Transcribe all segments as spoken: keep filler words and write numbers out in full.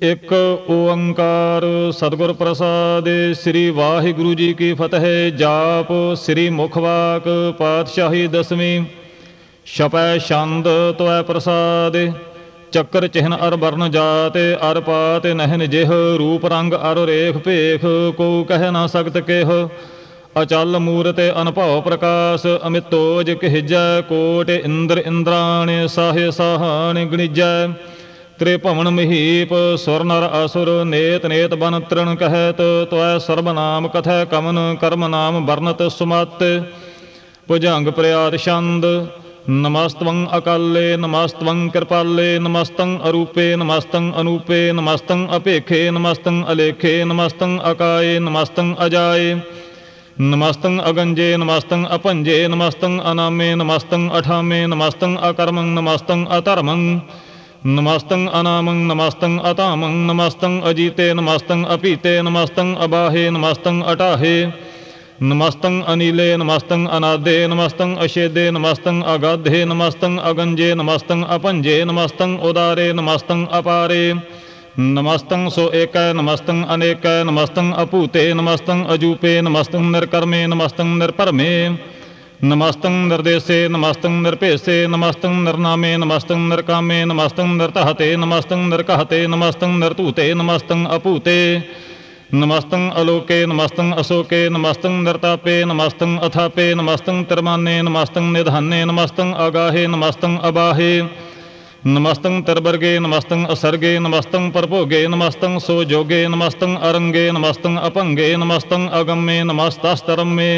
ਇੱਕ ਓੰਕਾਰ ਸਤਿਗੁਰ ਪ੍ਰਸਾਦਿ। ਸ੍ਰੀ ਵਾਹਿਗੁਰੂ ਜੀ ਕੀ ਫਤਿਹ। ਜਾਪ ਸ੍ਰੀ ਮੁਖਵਾਕ ਪਾਤਸ਼ਾਹੀ ਦਸਵੀਂ। ਛਪੈ ਛੰਦ ਤਵੈ ਪ੍ਰਸਾਦਿ। ਚੱਕਰ ਚਿਹਨ ਅਰ ਵਰਨ ਜਾਤ ਅਰ ਪਾਤ ਨਹਿਨ ਜਿਹ। ਰੂਪ ਰੰਗ ਅਰ ਰੇਖ ਭੇਖ ਕੋ ਕਹਿ ਨਾ ਸਕਤ ਕਿਹ। ਅਚਲ ਮੂਰਤ ਅਨਭਉ ਪ੍ਰਕਾਸ਼ ਅਮਿਤੋਜ ਕਹਿਜੈ। ਕੋਟ ਇੰਦਰ ਇੰਦਰਾਣ ਸਾਹਿ ਸਾਹਾਨ ਗਣਿਜੈ। ਤ੍ਰਿਭਵਨ ਮਹੀਪ ਸੁਰ ਨਰ ਅਸੁਰ ਨੇਤ ਨੇਤ ਬਨ ਤ੍ਰਿਣ ਕਹਿਤ। ਤਵੈ ਸਰਬ ਨਾਮ ਕਥੈ ਕਵਨ ਕਰਮ ਨਾਮ ਵਰਨਤ ਸੁਮਤ। ਭੁਜੰਗ ਪ੍ਰਿਆਤ ਛੰਦ। ਨਮਸਤਵੰ ਅਕਾਲੇ ਨਮਸਤਵੰ ਕਿਰਪਾਲੇ ਨਮਸਤੰ ਅਰੂਪੇ ਨਮਸਤੰ ਅਨੂਪੇ ਨਮਸਤੰ ਅਭੇਖੇ ਨਮਸਤੰ ਅਲੇਖੇ ਨਮਸਤੰ ਅਕਾਏ ਨਮਸਤੰ ਅਜਾਏ ਨਮਸਤੰ ਅਗੰਜੇ ਨਮਸਤੰ ਅਭੰਜੇ ਨਮਸਤੰ ਅਨਾਮੇ ਨਮਸਤੰ ਅਠਾਮੇ ਨਮਸਤੰ ਅਕਰਮੰ ਨਮਸਤੰ ਅਧਰਮੰ ਨਮਸਤੰ ਅਨਾਮੰ ਨਮਸਤੰ ਅਧਾਮੰ ਨਮਸਤੰ ਅਜੀਤੇ ਨਮਸਤੰ ਅਪੀਤੇ ਨਮਸਤੰ ਅਬਾਹੇ ਨਮਸਤੰ ਅਟਾਹੇ ਨਮਸਤੰ ਅਨੀਲੇ ਨਮਸਤੰ ਅਨਾਦੇ ਨਮਸਤੰ ਅਛੇਦੇ ਨਮਸਤੰ ਅਗਾਧੇ ਨਮਸਤੰ ਅਗੰਜੇ ਨਮਸਤੰ ਅਭੰਜੇ ਨਮਸਤੰ ਉਦਾਰੇ ਨਮਸਤੰ ਅਪਾਰੇ ਨਮਸਤੰ ਸੋ ਏਕੈ ਨਮਸਤੰ ਅਨੇਕੈ ਨਮਸਤੰ ਅਭੂਤੇ ਨਮਸਤੰ ਅਜੂਪੇ ਨਮਸਤੰ ਨਿਰਕਰਮੇ ਨਮਸਤੰ ਨਿਰਭਰਮੇ ਨਮਸਤੰ ਨਿਰਦੇਸੇ ਨਮਸਤੰ ਨਿਰਭੇਸੇ ਨਮਸਤੰ ਨਿਰਨਾਮੇ ਨਮਸਤੰ ਨਿਰਕਾਮੇ ਨਮਸਤੰ ਨਿਰਤਹਤੇ ਨਮਸਤੰ ਨਿਰਕਹਤੇ ਨਮਸਤੰ ਨਿਰਧੂਤੇ ਨਮਸਤੰ ਅਭੂਤੇ ਨਮਸਤੰ ਅਲੋਕੇ ਨਮਸਤੰ ਅਸੋਕੇ ਨਮਸਤੰ ਨਿਰਤਾਪੇ ਨਮਸਤੰ ਅਥਾਪੇ ਨਮਸਤੰ ਤਿਰਮਾਨੇ ਨਮਸਤੰ ਨਿਧਾਨੇ ਨਮਸਤੰ ਅਗਾਹੇ ਨਮਸਤੰ ਅਬਾਹੇ ਨਮਸਤੰ ਤਿਰਵਰਗੇ ਨਮਸਤੰ ਅਸਰਗੇ ਨਮਸਤੰ ਪਰਭੋਗੇ ਨਮਸਤੰ ਸੋਜੋਗੇ ਨਮਸਤੰ ਅਰੰਗੇ ਨਮਸਤੰ ਅਭੰਗੇ ਨਮਸਤੰ ਅਗੰਮੇ ਨਮਸਤਸਤਰਮੇ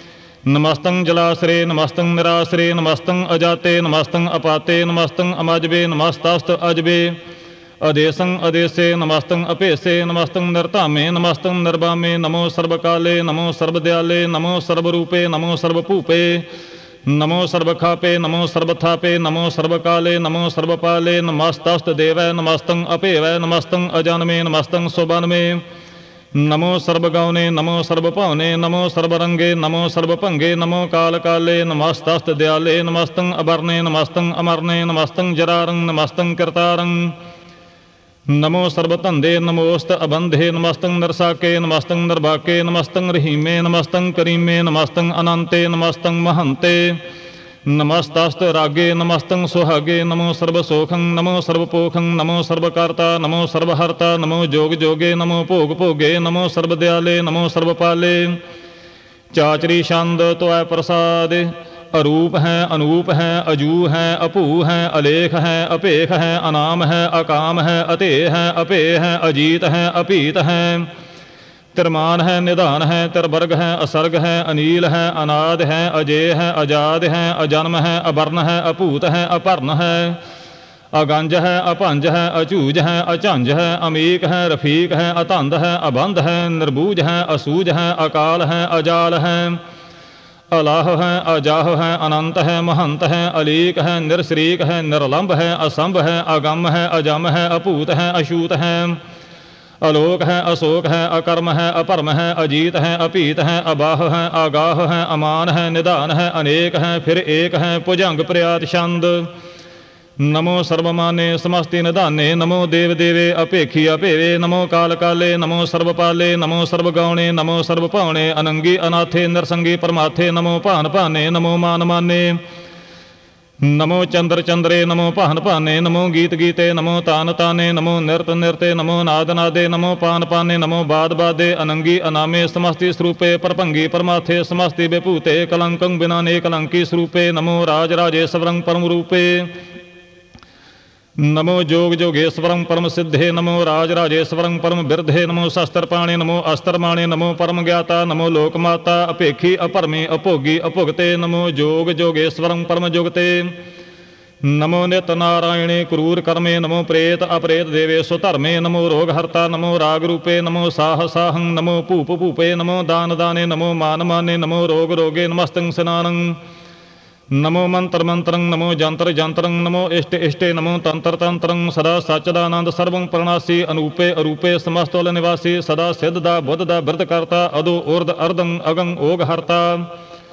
ਨਮਸਤੰ ਜਲਾਸਰੇ ਨਮਸਤੰ ਨਿਰਾਸਰੇ ਨਮਸਤੰ ਅਜਾਤੇ ਨਮਸਤੰ ਅਪਾਤੇ ਨਮਸਤੰ ਅਮਜਬੇ ਨਮਸਤਸਤ ਅਜਬੇ ਅਦੇਸੰ ਅਦੇਸੇ ਨਮਸਤੰ ਅਭੇਸੇ ਨਮਸਤੰ ਨਿਰਧਾਮੇ ਨਮਸਤੰ ਨਿਰਬਾਮੇ ਨਮੋ ਸਰਬਕਾਲੇ ਨਮੋ ਸਰਬਦਿਆਲੇ ਨਮੋ ਸਰਬਰੂਪੇ ਨਮੋ ਸਰਬਭੂਪੇ ਨਮੋ ਸਰਬਖਾਪੇ ਨਮੋ ਸਰਬਥਾਪੇ ਨਮੋ ਸਰਬਕਾਲੇ ਨਮੋ ਸਰਬਪਾਲੇ ਨਮਸਤਸਤ ਦੇਵੈ ਨਮਸਤੰ ਅਭੇਵੈ ਨਮਸਤੰ ਅਜਨਮੇ ਨਮਸਤੰ ਸੁਬਨਮੇ ਨਮੋ ਸਰਬਗਾਉਨੇ ਨਮੋ ਸਰਬਭਾਉਨੇ ਨਮੋ ਸਰਬਰੰਗੇ ਨਮੋ ਸਰਬਭੰਗੇ ਨਮੋ ਕਾਲ ਕਾਲੇ ਨਮਸਤਸਤ ਦਿਆਲੇ ਨਮਸਤੰ ਅਬਰਨੇ ਨਮਸਤੰ ਅਮਰਨੇ ਨਮਸਤੰ ਜਰਾਰੰ ਨਮਸਤੰ ਕਰਤਾਰੰ ਨਮੋ ਸਰਬਧੰਦੇ ਨਮੋਸਤ ਅਬੰਧੇ ਨਮਸਤੰ ਨਿਰਸਾਕੇ ਨਮਸਤੰ ਨਿਰਬਾਕੇ ਨਮਸਤੰ ਰਹੀਮੇ ਨਮਸਤੰ ਕਰੀਮੇ ਨਮਸਤੰ ਅਨੰਤੇ ਨਮਸਤੰ ਮਹੰਤੇ ਨਮਸਤਸਤ ਰਾਗੇ ਨਮਸਤੰ ਸੁਹਾਗੇ ਨਮੋ ਸਰਬ ਸੋਖੰ ਨਮੋ ਸਰਬ ਪੋਖੰ ਨਮੋ ਸਰਬ ਕਰਤਾ ਨਮੋ ਸਰਬ ਹਰਤਾ ਨਮੋ ਜੋਗ ਜੋਗੇ ਨਮੋ ਭੋਗ ਭੋਗੇ ਨਮੋ ਸਰਬ ਦਿਆਲੇ ਨਮੋ ਸਰਬ ਪਾਲੇ। ਚਾਚਰੀ ਛੰਦ ਤਵੈ ਪ੍ਰਸਾਦਿ। ਅਰੂਪ ਹੈ ਅਨੂਪ ਹੈ ਅਜੂ ਹੈ ਅਭੂ ਹੈ ਅਲੇਖ ਹੈ ਅਭੇਖ ਹੈ ਅਨਾਮ ਹੈ ਅਕਾਮ ਹੈ ਅਧੇ ਹੈ ਅਭੇ ਹੈ ਅਜੀਤ ਹੈ ਅਭੀਤ ਹੈ ਤਿਰਮਾਨ ਹੈ ਨਿਧਾਨ ਹੈ ਤਿਰਵਰਗ ਹੈ ਅਸਰਗ ਹੈ ਅਨੀਲ ਹੈ ਅਨਾਦ ਹੈ ਅਜੇ ਹੈ ਅਜਾਦ ਹੈ ਅਜਨਮ ਹੈ ਅਵਰਨ ਹੈ ਅਭੂਤ ਹੈ ਅਭਰਨ ਹੈ ਅਗੰਜ ਹੈ ਅਭੰਜ ਹੈ ਅਝੂਜ ਹੈ ਅਝੰਜ ਹੈ ਅਮੀਕ ਹੈ ਰਫੀਕ ਹੈ ਅਧੰਦ ਹੈ ਅਬੰਧ ਹੈ ਨਿਰਬੂਜ ਹੈ ਅਸੂਜ ਹੈ ਅਕਾਲ ਹੈ ਅਜਾਲ ਹੈ ਅਲਾਹ ਹੈ ਅਜਾਹ ਹੈ ਅਨੰਤ ਹੈ ਮਹੰਤ ਹੈ ਅਲੀਕ ਹੈ ਨਿਰਸਰੀਕ ਹੈ ਨਿਰਲੰਭ ਹੈ ਅਸੰਭ ਹੈ ਅਗੰਮ ਹੈ ਅਜਮ ਹੈ ਅਭੂਤ ਹੈ ਅਛੂਤ ਹੈ ਅਲੋਕ ਹੈ ਅਸੋਕ ਹੈ ਅਕਰਮ ਹੈ ਅਭਰਮ ਹੈ ਅਜੀਤ ਹੈ ਅਭੀਤ ਹੈ ਅਬਾਹ ਹੈ ਆਗਾਹ ਹੈ ਅਮਾਨ ਹੈ ਨਿਧਾਨ ਹੈ ਅਨੇਕ ਹੈ ਫਿਰ ਏਕ ਹੈ ਭੁਜੰਗ ਪ੍ਰਿਆਤ ਛੰਦ। ਨਮੋ ਸਰਬਮਾਨੇ ਸਮਸਤੀ ਨਿਧਾਨੇ ਨਮੋ ਦੇਵ ਦੇਵੇ ਅਭੇਖੀ ਅਭੇਵੇ ਨਮੋ ਕਾਲ ਕਾਲੇ ਨਮੋ ਸਰਬਪਾਲੇ ਨਮੋ ਸਰਬਗਾਉਣੇ ਨਮੋ ਸਰਬਭਾਉਣੇ ਅਨੰਗੀ ਅਨਾਥੇ ਨਿਰਸੰਗੀ ਪਰਮਾਥੇ ਨਮੋ ਭਾਨ ਭਾਨੇ ਨਮੋ ਮਾਨ ਮਾਨੇ ਨਮੋ ਚੰਦਰ ਚੰਦਰੇ ਨਮੋ ਭਾਨ ਭਾਨੇ ਨਮੋ ਗੀਤ ਗੀਤੇ ਨਮੋ ਤਾਨ ਤਾਨੇ ਨਮੋ ਨਿਰਤ ਨਿਰਤੇ ਨਮੋ ਨਾਦ ਨਾਦੇ ਨਮੋ ਪਾਨ ਪਾਨੇ ਨਮੋ ਬਾਦ ਬਾਦੇ ਅਨੰਗੀ ਅਨਾਮੇ ਸਮਸਤੀ ਸਰੂਪੇ ਪਰਭੰਗੀ ਪਰਮਾਥੇ ਸਮਸਤੀ ਵਿਭੂਤੇ ਕਲੰਕੰ ਬਿਨਾ ਨੇ ਕਲੰਕੀ ਸਰੂਪੇ ਨਮੋ ਰਾਜ ਰਾਜੇਸ਼ਵਰੰ ਪਰਮ ਰੂਪੇ ਨਮੋ ਜੋਗ ਜੋਗੇਸ਼ਵਰੰ ਪਰਮ ਸਿੱਧੇ ਨਮੋ ਰਾਜ ਰਾਜੇਸ਼ਵਰੰ ਪਰਮ ਬਿਰਧੇ ਨਮੋ ਸ਼ਸਤਰ ਪਾਣੇ ਨਮੋ ਅਸਤਰ ਮਾਣੇ ਨਮੋ ਪਰਮ ਗਿਆਤਾ ਨਮੋ ਲੋਕ ਮਾਤਾ ਅਭੇਖੀ ਅਭਰਮੀ ਅਭੋਗੀ ਅਭੁਗਤੇ ਨਮੋ ਜੋਗ ਜੋਗੇਸ਼ਵਰੰ ਪਰਮ ਜੁਗਤੇ ਨਮੋ ਨਿਤ ਨਾਰਾਇਣੇ ਕਰੂਰ ਕਰਮੇ ਨਮੋ ਪ੍ਰੇਤ ਅਪਰੇਤ ਦੇਵੇ ਸੋ ਧਰਮੇ ਨਮੋ ਰੋਗ ਹਰਤਾ ਨਮੋ ਰਾਗ ਰੂਪੇ ਨਮੋ ਸਾਹ ਸਾਹੰ ਨਮੋ ਭੂਪ ਭੂਪੇ ਨਮੋ ਦਾਨ ਦਾਨੇ ਨਮੋ ਮਾਨ ਮਾਨੇ ਨਮੋ ਰੋਗ ਰੋਗੇ ਨਮਸਤੰ ਸਨਾਨੰ ਨਮੋ ਮੰਤਰ ਮੰਤਰੰ ਨਮੋ ਜੰਤਰ ਜੰਤਰੰ ਨਮੋ ਇਸ਼ਟ ਇਸ਼ਟੇ ਨਮੋ ਤੰਤਰ ਤੰਤਰੰ ਸਦਾ ਸਚਦਾਨੰਦ ਸਰਵੰ ਪ੍ਰਣਾਸੀ ਅਨੂਪੇ ਅਰੂਪੇ ਸਮਸਤੁਲ ਨਿਵਾਸੀ ਸਦਾ ਸਿੱਧ ਦਾ ਬੁੱਧ ਦਾ ਬਿਰਧ ਕਰਤਾ ਅਦੋ ਉਰਦ ਅਰਦੰ ਅਗੰ ਓਗ ਹਰਤਾ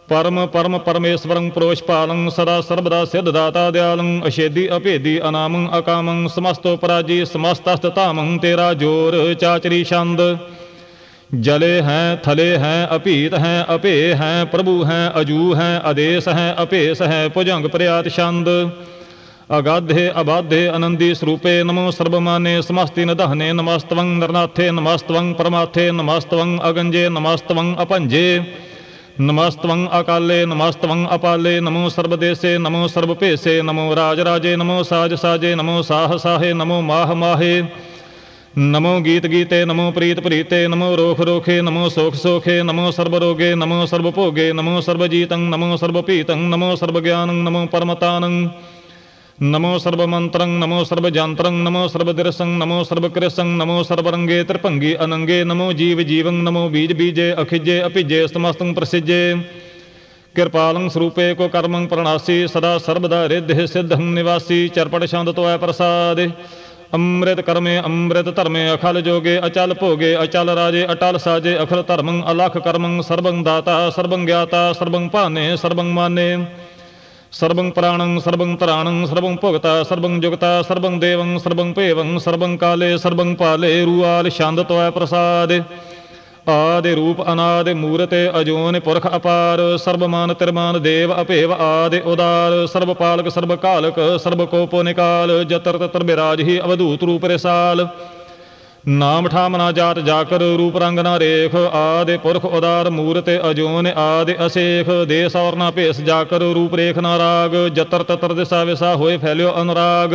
परम परम परमेश्वरं प्रोषपालं सदा सर्वदा सिद्धदाता दयालं अशेदी अभेदी अनामं अकामं समस्तो पराजी समस्तस्ततामं तेरा जोर चाचरी छंद। जले हैं थले हैं अपीत हैं अपे हैं प्रभु हैं अजू हैं आदेश हैं अपेस हैं भुजंग प्रयात छंद। अगाधे अबाधे आनंदी स्वरूपे नमो सर्वमाने समस्ति नदहने नमस्तवं नरनाथे नमस्तवं परमाथे नमस्तवं अगंजे नमस्तवं अपंजे नमस्तवं अकाले नमस्तवं अपाले नमो सर्वदेशे नमो सर्वपेशे नमो राजराजे नमो साज साजे नमो साह साहे नमो माह माहे नमो गीत गीते नमो प्रीत प्रीते नमो रोख रोखे नमो सोख सोखे नमो सर्वरोगे नमो सर्वभोगे नमो सर्वजीतं नमो सर्वपीतं नमो सर्वज्ञानं नमो परमतानं नमो सर्वमंत्रं नमो सर्वजंत्रं नमो सर्वदिरसं नमो सर्वकृसं नमो सर्वरंगे त्रिभंगी अनंगे नमो जीव जीवं नमो बीज बीजे अखिजे अपिजे समस्तं प्रसिजे कृपालं स्वरूपे को कर्मं प्रणासी सदा सर्वदा रिद्धि सिद्धं निवासी चरपट छंद त्वय प्रसादे अमृत कर्मे अमृत धर्मे अखल जोगे अचल भोगे अचल राजे अटल साजे अखल धर्मं अलख कर्मं सर्वं दाता सर्वं ज्ञाता सर्वं पाने सर्वं माने सर्वं प्राणं सर्वं तराणं सर्वं भुगता सर्वं जुगता सर्वं देवं सर्वं पेवं सर्वं काले सर्वं पाले रुआल छंद त्वय प्रसाद। आदि रूप अनादि मूर्ते अजोन पुरख अपार सर्वमान तिरमान देव अपेव आदि उदार सर्वपालक सर्वकालक सर्वकोपो निकाल जतर तत्र विराज ही अवधूत रूप रिसाल। नाम ठाम ना जात जाकर रूप रंग ना रेख आदि पुरख उदार मूर्ते अजोन आदि असेख देश और ना भेस जाकर रूप रेख ना राग जतर ततर दिशा विशा होए फैल्यो अनुराग।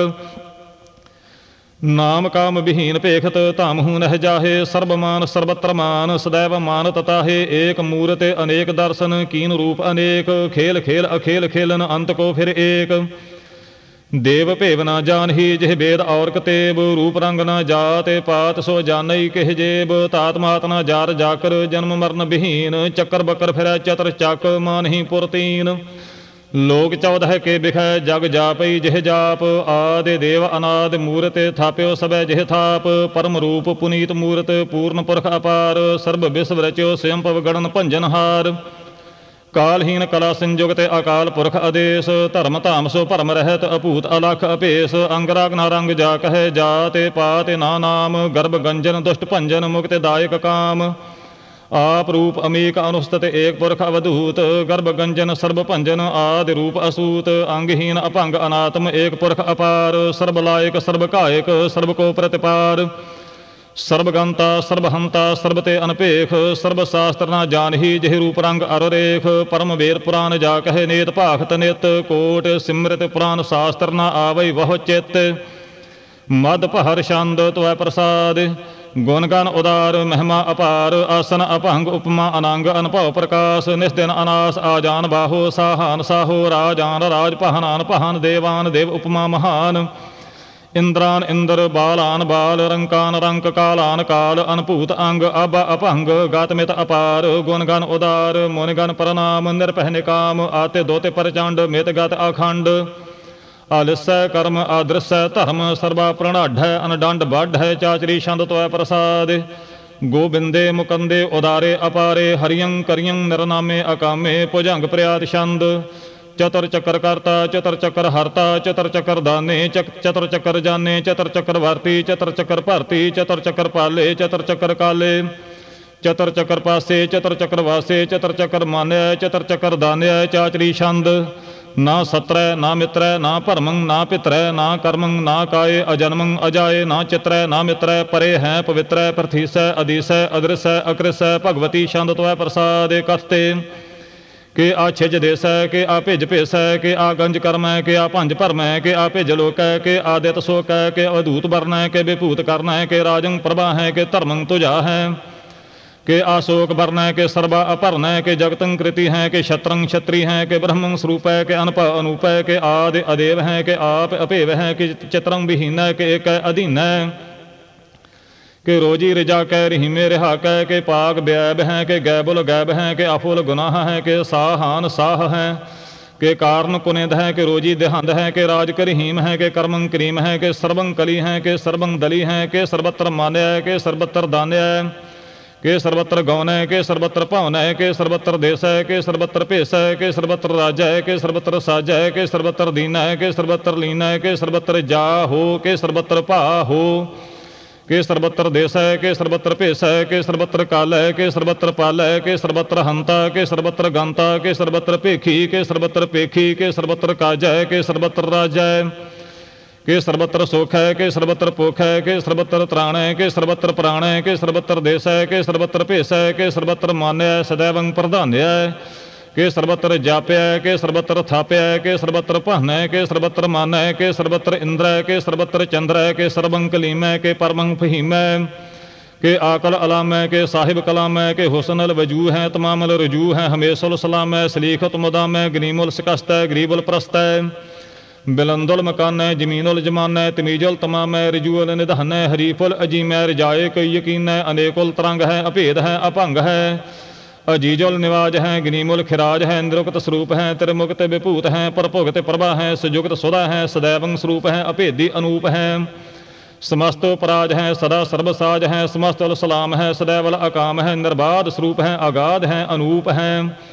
नाम काम विहीन पेखत धाम हूँ नह जाहे सर्वमान सर्वत्र मान सदैव मान तताहे एक मूर्ते अनेक दर्शन कीन रूप अनेक खेल खेल अखेल खेलन अंत को फिर एक। देव भेव ना जान ही जिह वेद और कतेब रूप रंग ना जात पात सो जानई किह जेब तात मात ना जार जाकर जन्म मरण विहीन चक्कर बकर फिर चतर चक मानही पुरतीन। लोक चौदह के बिखै जग जापई जिह जाप आदि देव अनाद मूर्त थाप्यो सब जिह थाप परम रूप पुनीत मूर्त पूर्ण पुरख अपार सर्व विश्व रच्यो स्वयं पव गणन भंजन हार। कालहीन कला संयुगत अकाल पुरख आदेश धर्म धाम सो भरम रहत अभूत अलख अभेस अंगराग ना रंग जा कह जाते पाते ना नाम गर्भ गंजन दुष्ट भंजन मुक्ति दायक काम। आप रूप अमेक अनुस्तत एक पुरख अवधूत गर्भ गंजन सर्व भंजन आदि रूप असूत अंगहीन अपंग अनात्म एक पुरख अपार सर्वलायक सर्व कायक सर्व को प्रतिपार। सर्वगंता सर्वहंता सर्वते अनपेख सर्वशास्त्र ना जान ही जिह रूप रंग अररेख परम वेद पुराण जा कह नेत भाखत नित कोट सिमृत पुराण शास्त्र ना आवई वह चित। मद पहर छंद त्वय प्रसाद गुणगन उदार महिमा अपार आसन अपहंग उपमा अनंग अनभव प्रकाश निस्दिन अनास आजान बाहो साहान साहो राजान राज पहनान पहन देवान देव उपमा महान। इंद्रान इंद्र बालान बाल रंकान रंक कालान काल अनभूत अंग अब अपंग गातमित अपार गुणगन उदार मुनिगन प्रणाम निरपह निकाम आते दोते प्रचंड मित गत अखंड। आलस्य कर्म आदृश्य धर्म सर्वा प्रणाढ़ अनडंड बाढ़ चाचरी छंद त्वय प्रसाद। गोबिंदे मुकंदे उदारे अपारे हरियं करियं निरनामे अकामे भुजंग प्रयात छंद। चतर चक्कर करता चतर चक्कर हरता चतर चक्कर दाने चक चतर चक्कर जाने चतर चक्कर भारती चतर चक्कर भरती चतर चक्कर पाले चतर चक्कर काले चतर चक्कर पासे चतर चक्कर वासे चतर चक्कर मान्य चतर चक्कर दान्य चाचरी छंद। ना सत्र ना मित्र ना भरमं ना पित्र ना कर्मं ना काय अजन्मं अजाए ना चित्र ना मित्र परे हैं पवित्र प्रथीस अधीस अदृश अकृस भगवती छंद त्वय प्रसाद कथते। के आ छिज देस के आ भिज भेस के आ गंज कर्म के आ भंज भरम के आ भिज लोक के आदित शोक के अवधूत वर्ण के विभूत कर्ण के राजंग प्रभा है के धर्मं तुझा है। के आशोक वर्ण के सर्वा अपर्ण के जगतं कृति हैं के क्षत्रं क्षत्रि हैं के ब्रह्मं स्वरूप के अनप अनूप के आदि अदेव हैं के आप अपेव हैं के चित्रं विहीन के एक अधीन के रोजी रिजा कै रहीमे रिहा कै के पाग ब्याब हैं के गैबुल गैब हैं के अफुल गुनाह हैं के साहान साह हैं के कारण कुनिद है के रोजी देहंद है के राज करीम है के कर्मं करीम है के सर्वं कली है के सर्वं दली है के सर्वत्र मान्य है के सर्वत्र दान्य है के सर्वत्र गौनय के सर्वत्र भावनय के सर्वत्र देसय के सर्वत्र भेसय के सर्वत्र राजय के सर्वत्र साजय के सर्वत्र दीनय के सर्वत्र लीनय के सर्वत्र जाहो के सर्वत्र पाहो के सर्वत्र देसय के सर्वत्र भेसय के सर्वत्र कालय के सर्वत्र पालय के सर्वत्र हंता के सर्वत्र गंता के सर्वत्र पेखी के सर्वत्र पेखी के सर्वत्र काजय के सर्वत्र राजय के सर्वत्र सोख है के सर्वत्र पोख है के सर्वत्र त्राण है के सर्वत्र प्राण है के सर्वत्र देश है के सर्वत्र भेस है के सर्वत्र मान्य है सदैवं प्रधान्य है के सर्वत्र जाप्य है के सर्वत्र थाप्य है के सर्वत्र पहन है के सर्वत्र मान है के सर्वत्र इंद्र है के सर्वत्र चंद्र है के सर्वं कलीम है के परमं फहीम है के आकल अलाम है के साहिब कलाम है के हुसनल वजू है तमामल रजू है हमेशुल सलाम है सलीखत मुदाम है गनीमुल शिकस्त है गरीबुल प्रस्त है बिलंदुल मकान है जमीनुल जमान है तमीजुल तमाम है रजूल निधन है हरीफुल अजीम है रजाए कई यकीन है अनेकुल तरंग है अभेद है अभंग है अजीजुल निवाज है गनीमुल खिराज है इंद्रुक्त स्वरूप है त्रिमुक्त विभूत है परभुगत प्रभा है सुजुगत सुधा है सदैवं स्वरूप है अभेदी अनूप है समस्त पराज है सदा सर्वसाज है समस्त सलाम है सदैवल अकाम है निर्बाध स्वरूप है अगाध है अनूप है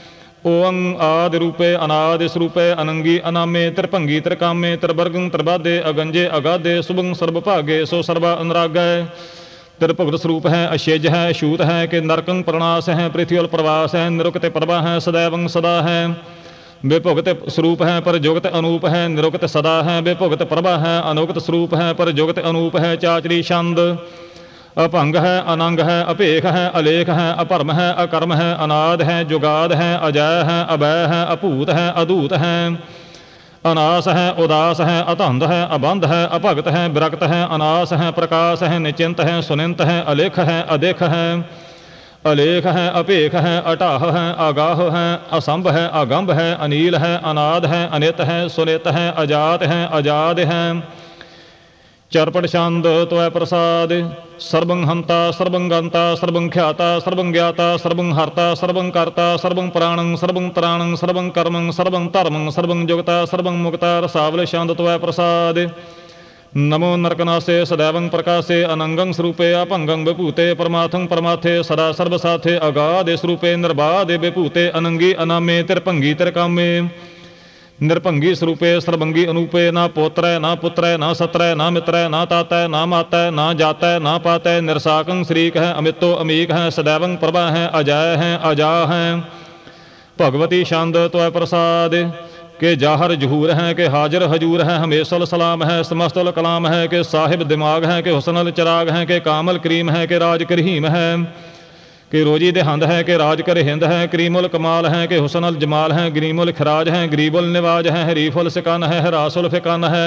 ओं आदि रूपे अनादि स्वरूपे अनंगी अनामे त्रिभंगी त्रिकामे त्रिवर्गं त्रिबाधे अगंजे अगाधे शुभं सर्वभागे सो सर्वा अनुरागै त्रिभुगत स्वरूप है अशेज है अछूत है कि नरकं प्रणाश है पृथ्वी प्रवास है निरुक्त प्रभा है सदैवं सदा है विभुगत स्वरूप है पर जुगत अनूप है निरुक्त सदा है विभुगत प्रभा है अनुगत स्वरूप है पर जुगत अनूप है चाचरी छंद अभंग है अनंग है अपेख है अलेख है अपरम है अकर्म है अनाद है जुगाद है अजय है अभय है अपूत है अदूत है अनास है उदास है अतंध है अबंध है अभगत है विरक्त है अनास है प्रकाश है निचिंत है सुनिंत है अलेख है अदेख है अलेख है अपेख है अटाह है आगाह है असंभ है अगंभ है अनील है अनाद है अनित है सुनित है अजात है अजाद है चरपट छंद त्वय प्रसाद सर्वं हंता सर्वं गंता सर्वं ख्याता सर्वं ज्ञाता सर्वं हर्ता सर्वं कर्ता सर्वं प्राणं सर्वं त्राणं सर्वं कर्मं सर्वं धर्मं सर्वं जुगता सर्वं मुक्ता रसावल छंद त्वय प्रसाद नमो नरकनासे सदैवं प्रकाशे अनंगं स्वरूपे अपंगं विभूते परमार्थं परमार्थे सदा सर्वसाथे अगाधे स्वरूपे निर्बाधे विभूते अनंगी अनामे त्रिभंगी त्रिकामे निरभंगी स्वरूपे सर्वंगी अनूपे ना पोत्र ना पुत्र ना सत्र ना मित्र ना तात ना मात ना जात ना पात निरसाकं श्रीक है अमितो अमीक है सदैवं प्रभा है अजय है अजा है भगवती छंद त्वय प्रसाद के जाहर जहूर है के हाजिर हजूर है हमेशल सलाम है समस्तल कलाम है के साहिब दिमाग है के हुसनल चिराग है के कामल करीम है के राज करीम है कि रोजी देहंद है कि राज कर हिंद है करीमुल कमाल है कि हुसनल जमाल है गरीमुल खराज है गरीबुल निवाज है हरीफुल सिकान है हरासुल फिकान है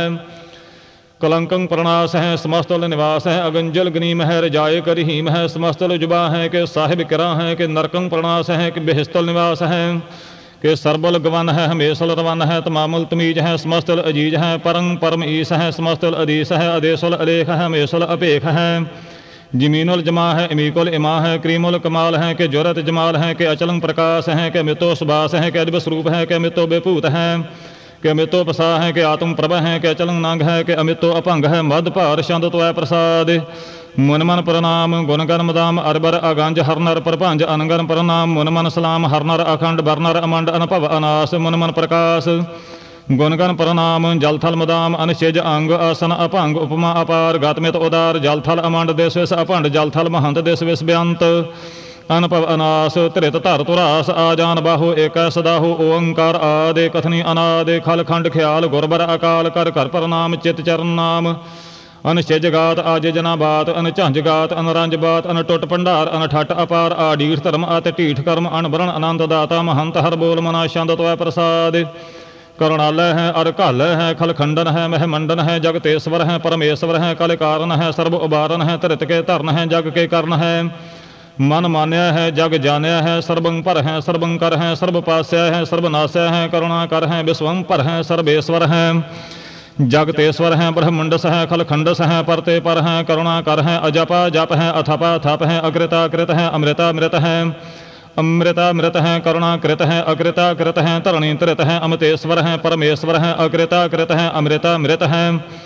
कलंकं प्रणास है समस्तुल निवास है अगंजल गनीम है रजाए करीम है समस्तुल जुबा है कि साहिब किरा है कि नरकं प्रणास है कि बेहस्तुल निवास है कि सरबुल गवन है हमेशुल रवन है तमामुल तमीज है समस्तुल अजीज है परं परम ईस है समस्तुल अदीस है अदेसुल अलेख है हमेशुल अपेख है जमीनुल जमा है इमीकुल इमा है करीमुल कमाल है कि जुरत जमाल है कि अचलं प्रकाश है कि अमितो सुबास है कि अद्भुत स्वरूप है कि अमितो बेभूत है कि अमितो पसा है कि आत्म प्रभ है कि अचलं नांग है कि अमितो अपंग है मद भार छंद त्वय प्रसाद मुनमन प्रणाम गुणगन मदाम अरबर अगंज हरनर प्रभंज अनगन प्रणाम मुनमन सलाम हरनर अखंड बरनर अमंड अनभव अनास मुनमन प्रकाश गुणगन प्रणाम जलथल मदाम अनशेज अंग आसन अभंग उपमा अपार गातमित उदार जलथल अमंड देश विश अभंड जलथल महंत देश विश बेअंत अनपव अनास त्रित धर तुरास आजान बाहु एक सदाहु ओंकार आदे कथनी अनादे खल खंड ख्याल गुरबर अकाल कर कर प्रणाम चित चरण नाम अनशेज गात आज जना बात अन झंझ गात अनरंज बात अन टुट भंडार अन ठट अपार आडीठ धर्म अत टीठ कर्म अनबरण अनंत दाता महंत हर बोल मना छंद त्वय प्रसाद करुणालय है अरकाल है खलखंडन है महमंडन है जगतेश्वर है परमेश्वर है कल कारण है सर्व उबारन है त्रित के धरन है जग के कर्ण है मन मान्य है जग जान्य है सर्वं पर है सर्वं कर है सर्वपास्य है सर्वनाश्य है करुणाकर है विश्वं पर है सर्वेश्वर है जगतेश्वर है ब्रह्मंडस है खलखंडस है परते पर है करुणाकर है अजपा जप है अथपा थप है अकृता कृत है अमृता मृत है अमृता मृत है करुणाकृत है अकृता कृत है तरणीकृत है अमृतेश्वर है परमेश्वर है अकृता कृत है अमृता मृत है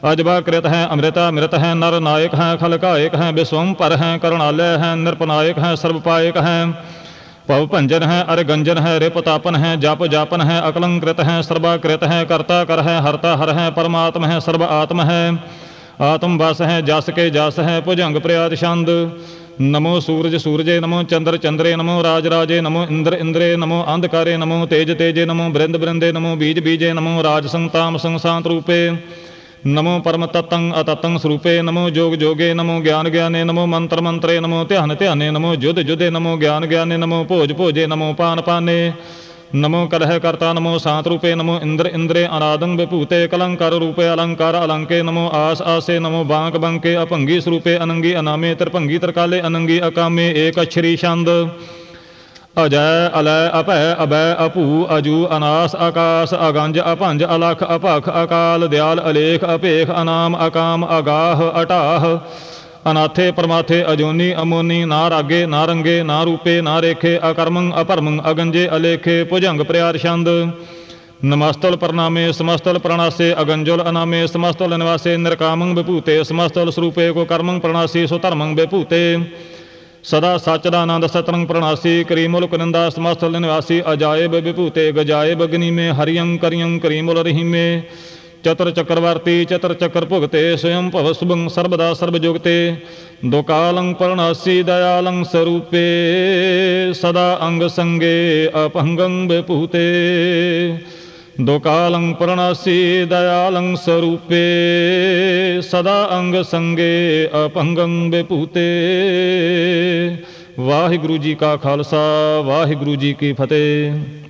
अजबा कृत है अमृता मृत है नर नायक है खलकायक है विश्वम्पर है करुणालय है नृपनायक है सर्वपायक है भव भंजन है अरगंजन है रिपतापन है जाप जापन है अकलंकृत है सर्वाकृत है कर्ता कर है हरता हर है परमात्म है सर्व आत्म है आत्म बस है जस के जस है भुजंग प्रयात छंद नमो सूरज सूरजे नमो चंद्र चंद्रे नमो राज राजे नमो इंद्र इंद्रे नमो अंधकारे नमो तेज तेजे नमो बृंद बृंदे नमो बीज बीजे नमो राज संताम संसांत रूपे नमो परम तत्तं अतत्तं स्वरूपे नमो जोग जोगे नमो ज्ञान ज्ञाने नमो मंत्र मंत्रे नमो ध्यान ध्याने नमो युद्ध युद्धे नमो ज्ञान ज्ञाने नमो भोज भोजे नमो पान पाने नमो कलह कर्ता नमो शांत रूपे नमो इंद्र इंद्रे अनादं विभूते कलंकार रूपे अलंकार अलंके नमो आस आसे नमो बांक बंके अपंगी स्वरूपे अनंगी अनामे त्रिभंगी त्रिकाले अनंगी अकामे एक अक्षरी छंद अजय अलय अपय अभय अपू अजू अनास आकाश अगंज अपंज अलख अपख अकाल दयाल अलेख अपेख अनाम अकाम अगाह अटाह अनाथे परमाथे अजोनी अमोनी ना रागे ना रंगे ना रूपे ना रेखे अकर्मं अपरमं अगंजे अलेखे भुजंग प्रयार छंद नमस्तल प्रणामे समस्तल प्रणासे अगंजोल अनामे समस्तल निवासे निरकामं विभूते समस्तल स्वरूपे को कर्मं प्रणासी सुधर्मं विभूते सदा सचदानंद सतरंग प्रणासी करीमुल कुनिंदा समस्तल निवासी अजायब विभूते गजायब अग्नि में हरियं करियं करीमुल रहीमे चतर चक्रवर्ती चतर चक्र भुगते स्वयं भव शुभं सर्वदा सर्वजुगते दोकालं प्रणासी दयालं स्वरूपे सदा अंग संगे अपहंगं विभूते दोकालं प्रणासी दयालं स्वरूपे सदा अंग संगे अपहंगं विभूते। वाहिगुरु जी का खालसा वाहिगुरु जी की फतेह।